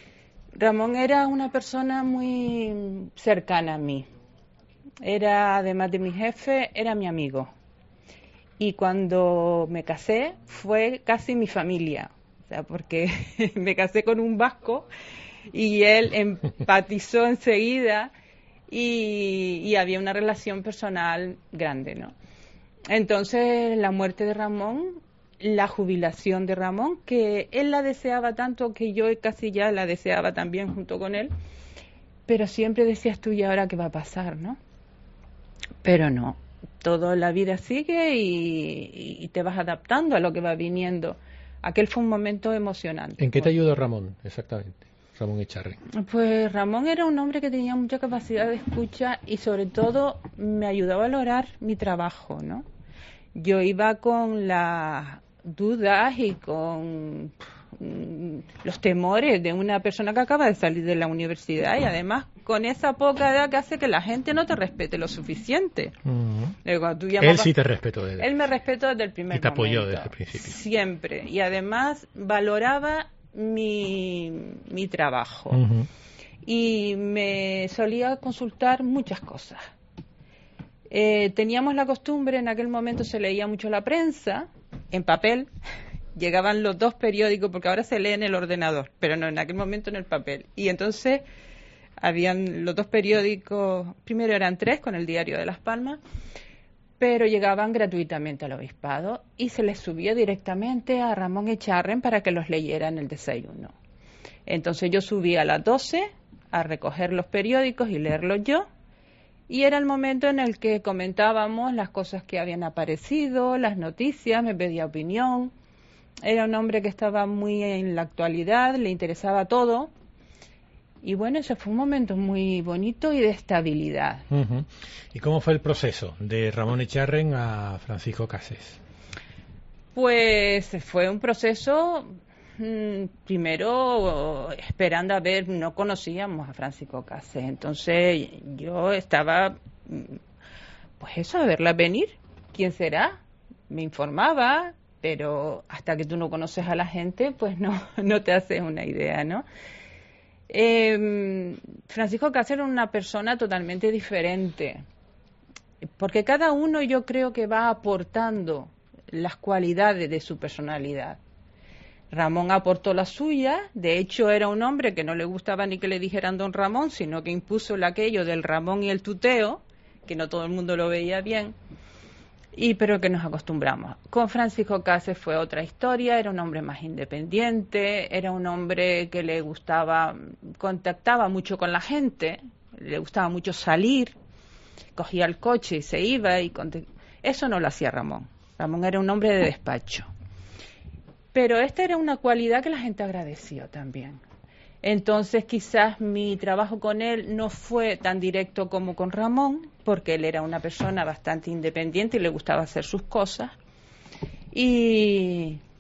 era una persona muy cercana a mí. Era, además de mi jefe, era mi amigo. Y cuando me casé, fue casi mi familia. O sea, porque me casé con un vasco y él empatizó enseguida y había una relación personal grande, ¿no? Entonces, la muerte de Ramón, la jubilación de Ramón, que él la deseaba tanto que yo casi ya la deseaba también junto con él, pero siempre decías tú, ¿y ahora qué va a pasar, no? Pero no, toda la vida sigue y te vas adaptando a lo que va viniendo. Aquel fue un momento emocionante. ¿En qué te ayudó Ramón, exactamente? Ramón Echarren. Pues Ramón era un hombre que tenía mucha capacidad de escucha y sobre todo me ayudó a valorar mi trabajo, ¿no? Yo iba con las dudas y con los temores de una persona que acaba de salir de la universidad y además con esa poca edad que hace que la gente no te respete lo suficiente. Él sí te respetó. Él me respetó desde el primer momento. Y te apoyó desde el principio. Siempre. Y además valoraba mi trabajo. Y me solía consultar muchas cosas. Teníamos la costumbre, en aquel momento se leía mucho la prensa, en papel, llegaban los dos periódicos, porque ahora se lee en el ordenador, pero no, en aquel momento en el papel. Y entonces habían los dos periódicos, primero eran 3 con el Diario de Las Palmas, pero llegaban gratuitamente al obispado y se les subía directamente a Ramón Echarren para que los leyera en el desayuno. Entonces yo subía a las 12 a recoger los periódicos y leerlos yo, y era el momento en el que comentábamos las cosas que habían aparecido, las noticias, me pedía opinión. Era un hombre que estaba muy en la actualidad, le interesaba todo. Y bueno, ese fue un momento muy bonito y de estabilidad. Uh-huh. ¿Y cómo fue el proceso de Ramón Echarren a Francisco Cases? Pues fue un proceso, primero esperando a ver, no conocíamos a Francisco Cases, entonces yo estaba, pues eso, a verla venir. ¿Quién será? Me informaba, pero hasta que tú no conoces a la gente, pues no te haces una idea, ¿no? Francisco Cases era una persona totalmente diferente, porque cada uno yo creo que va aportando las cualidades de su personalidad. Ramón aportó la suya, de hecho era un hombre que no le gustaba ni que le dijeran don Ramón, sino que impuso aquello del Ramón y el tuteo, que no todo el mundo lo veía bien, pero que nos acostumbramos. Con Francisco Cases fue otra historia, era un hombre más independiente, era un hombre que le gustaba, contactaba mucho con la gente, le gustaba mucho salir, cogía el coche y se iba, eso no lo hacía Ramón. Ramón era un hombre de despacho. Pero esta era una cualidad que la gente agradeció también. Entonces quizás mi trabajo con él no fue tan directo como con Ramón, porque él era una persona bastante independiente y le gustaba hacer sus cosas. Y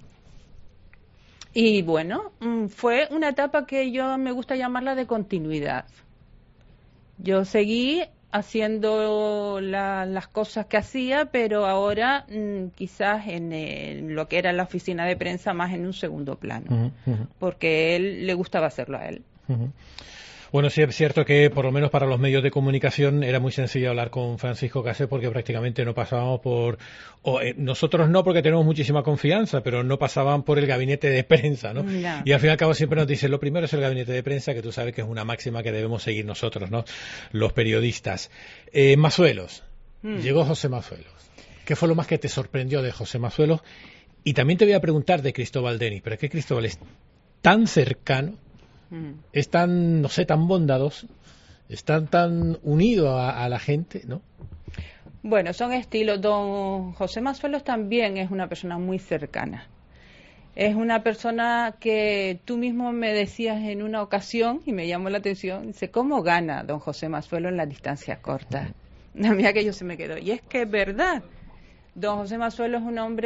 bueno, fue una etapa que yo me gusta llamarla de continuidad. Yo seguí haciendo las cosas que hacía, pero ahora quizás en lo que era la oficina de prensa más en un segundo plano, porque él le gustaba hacerlo a él. Bueno, sí es cierto que por lo menos para los medios de comunicación era muy sencillo hablar con Francisco Cases porque prácticamente no pasábamos nosotros no, porque tenemos muchísima confianza, pero no pasaban por el gabinete de prensa, ¿no? No. Y al fin y al cabo siempre nos dicen, lo primero es el gabinete de prensa, que tú sabes que es una máxima que debemos seguir nosotros, ¿no? Los periodistas. Mazuelos. Llegó José Mazuelos. ¿Qué fue lo más que te sorprendió de José Mazuelos? Y también te voy a preguntar de Cristóbal Denis, pero es que Cristóbal es tan cercano, es tan, no sé, tan bondadoso, es tan unido a la gente, ¿no? Bueno, son estilos. Don José Mazuelos también es una persona muy cercana. Es una persona que tú mismo me decías en una ocasión, y me llamó la atención, dice, ¿cómo gana don José Mazuelos en las distancias cortas? A mí aquello se me quedó. Y es que es verdad. Don José Mazuelos es un hombre